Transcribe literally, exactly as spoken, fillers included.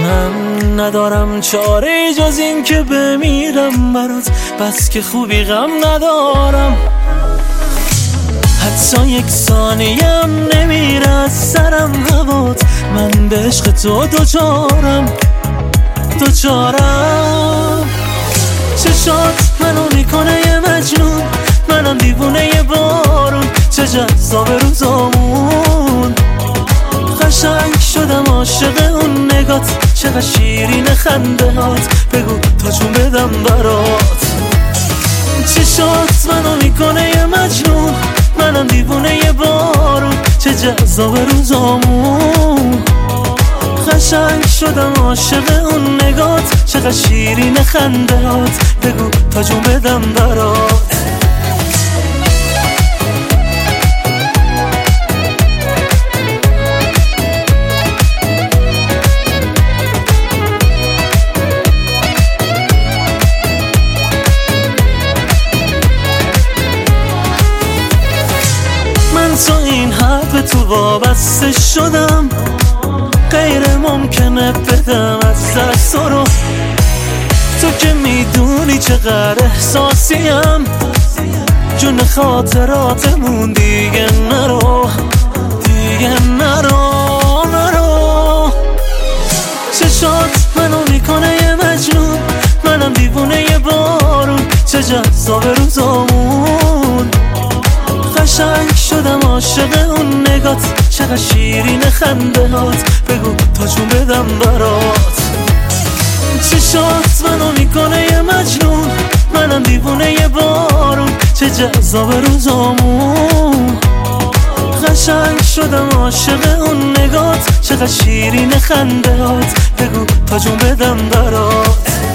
من ندارم چاره جز این که بمیرم برات، بس که خوبی غم ندارم. حتی یک ثانیم نمیره از سرم هوات، من به عشق تو دوچارم دوچارم. چشات منو میکنه یه مجنون، منم دیوونه یه بارون، چه جذاب روزامون. قشنگ شدم عاشق اون نگات، چقدر شیرین خنده هات، بگو تا جون بدم برات. چشات منو میکنه یه مجنون، منم دیوونه یه بارون، چه جذاب روزامون. قشنگ شدم عاشق اون نگات، چقدر شیرین خنده هات، بگو تا جون بدم برات. تو این حد به تو وابسته شدم، غیر ممکنه بدم از دست تو رو. تو که میدونی چقدر احساسیم، جون خاطراتمون دیگه نرو دیگه نرو نرو. چشات منو میکنه یه مجنون، منم دیوونه یه بارون، چه جذاب روزامون. قشنگ شدم عاشق اون نگات، چقدر شیرین خنده هات، بگو تا جون بدم برات. چشات منو میکنه یه مجنون، منم دیوونه یه بارون، چه جذاب روزامون. قشنگ شدم عاشق اون نگات، چقدر شیرین خنده هات، بگو تا جون بدم برات.